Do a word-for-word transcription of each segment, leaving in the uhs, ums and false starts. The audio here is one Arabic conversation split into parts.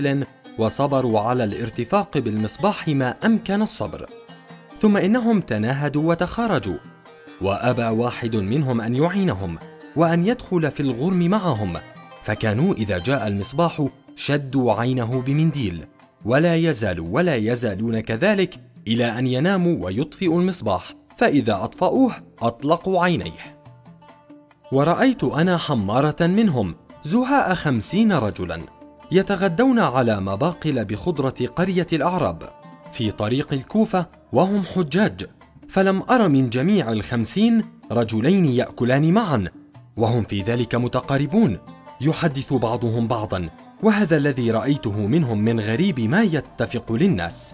وصبروا على الارتفاق بالمصباح ما أمكن الصبر، ثم إنهم تناهدوا وتخارجوا، وأبى واحد منهم أن يعينهم وأن يدخل في الغرم معهم، فكانوا إذا جاء المصباح شدوا عينه بمنديل، ولا يزالوا ولا يزالون كذلك إلى أن يناموا ويطفئوا المصباح، فإذا أطفأوه أطلقوا عينيه. ورأيت أنا حمارة منهم زهاء خمسين رجلا يتغدون على مباقل بخضرة قرية الأعراب في طريق الكوفة وهم حجاج، فلم أر من جميع الخمسين رجلين يأكلان معا وهم في ذلك متقاربون، يحدث بعضهم بعضا، وهذا الذي رأيته منهم من غريب ما يتفق للناس.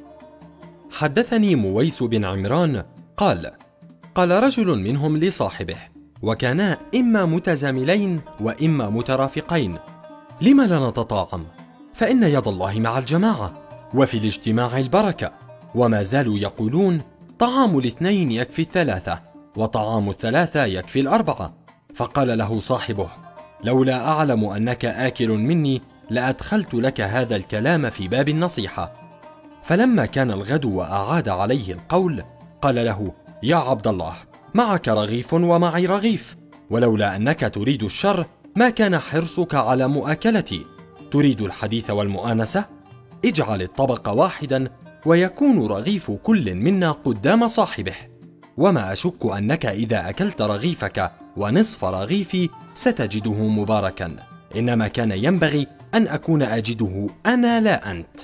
حدثني مويس بن عمران قال: قال رجل منهم لصاحبه، وكانا إما متزاملين وإما مترافقين: لم لا نتطاعم؟ فإن يد الله مع الجماعة، وفي الاجتماع البركة. وما زالوا يقولون: طعام الاثنين يكفي الثلاثة، وطعام الثلاثة يكفي الأربعة. فقال له صاحبه: لولا أعلم أنك آكل مني لأدخلت لك هذا الكلام في باب النصيحة. فلما كان الغد وأعاد عليه القول قال له: يا عبد الله، معك رغيف ومعي رغيف، ولولا أنك تريد الشر ما كان حرصك على مؤاكلتي. تريد الحديث والمؤانسة؟ اجعل الطبق واحدا ويكون رغيف كل منا قدام صاحبه، وما أشك أنك إذا أكلت رغيفك ونصف رغيفي ستجده مباركا، إنما كان ينبغي أن أكون أجده أنا لا أنت.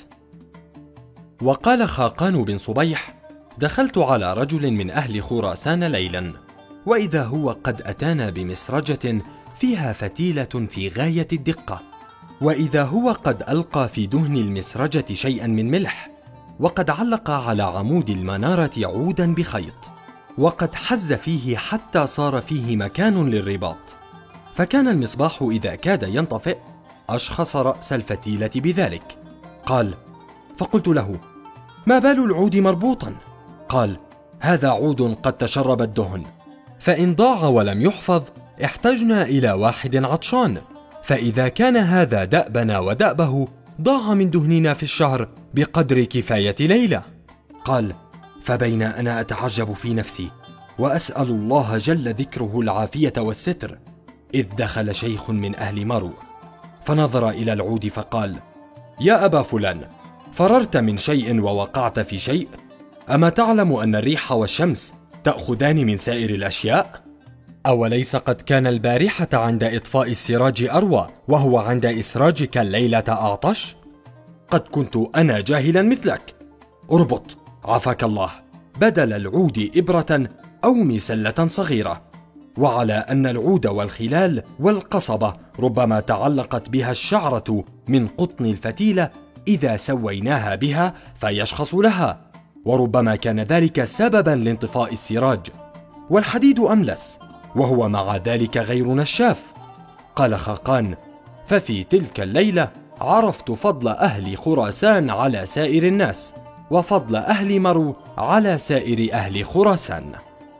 وقال خاقان بن صبيح: دخلت على رجل من أهل خراسان ليلا، وإذا هو قد أتانا بمسرجة فيها فتيلة في غاية الدقة، وإذا هو قد ألقى في دهن المسرجة شيئا من ملح، وقد علق على عمود المنارة عودا بخيط، وقد حز فيه حتى صار فيه مكان للرباط، فكان المصباح إذا كاد ينطفئ أشخص رأس الفتيلة بذلك. قال: فقلت له: ما بال العود مربوطا؟ قال: هذا عود قد تشرب الدهن، فإن ضاع ولم يحفظ احتجنا إلى واحد عطشان، فإذا كان هذا دأبنا ودأبه ضاع من دهننا في الشهر بقدر كفاية ليلة. قال: فبين أنا أتعجب في نفسي وأسأل الله جل ذكره العافية والستر، إذ دخل شيخ من أهل مرو فنظر إلى العود فقال: يا أبا فلان، فررت من شيء ووقعت في شيء؟ أما تعلم أن الريح والشمس تأخذان من سائر الأشياء؟ أوليس قد كان البارحة عند إطفاء السراج أروى وهو عند إسراجك الليلة أعطش؟ قد كنت أنا جاهلا مثلك. اربط عافاك الله بدل العود إبرة أو مسلة صغيرة، وعلى أن العود والخلال والقصبة ربما تعلقت بها الشعرة من قطن الفتيلة إذا سويناها بها فيشخص لها، وربما كان ذلك سببا لانطفاء السراج. والحديد أملس وهو مع ذلك غير نشاف. قال خاقان: ففي تلك الليلة عرفت فضل أهل خراسان على سائر الناس، وفضل أهل مرو على سائر أهل خراسان.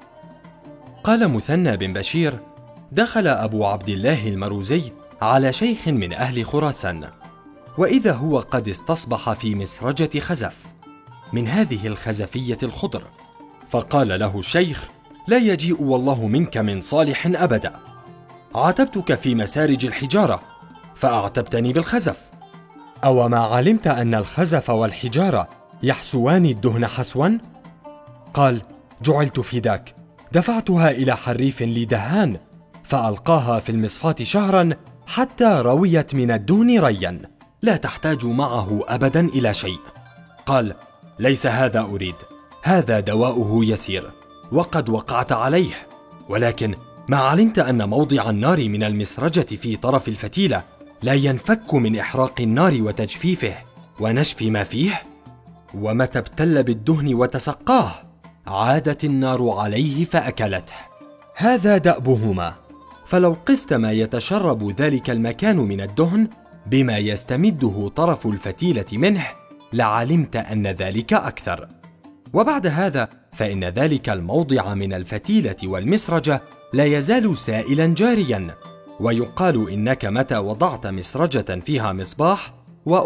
قال مثنى بن بشير: دخل أبو عبد الله المروزي على شيخ من أهل خراسان، وإذا هو قد استصبح في مسرجة خزف من هذه الخزفية الخضر، فقال له الشيخ: لا يجيء والله منك من صالح أبدا، عاتبتك في مسارج الحجارة فأعتبتني بالخزف، أو ما علمت أن الخزف والحجارة يحسوان الدهن حسوا؟ قال: جعلت فداك، دفعتها إلى حريف لي دهان فألقاها في المصفاة شهرا حتى رويت من الدهن ريا، لا تحتاج معه أبدا إلى شيء. قال: ليس هذا أريد، هذا دواؤه يسير وقد وقعت عليه، ولكن ما علمت أن موضع النار من المسرجة في طرف الفتيلة لا ينفك من إحراق النار وتجفيفه ونشف ما فيه، ومتى ابتل بالدهن وتسقاه عادت النار عليه فأكلته، هذا دأبهما. فلو قست ما يتشرب ذلك المكان من الدهن بما يستمده طرف الفتيلة منه لعلمت أن ذلك أكثر. وبعد هذا فإن ذلك الموضع من الفتيلة والمسرجة لا يزال سائلا جاريا، ويقال إنك متى وضعت مسرجة فيها مصباح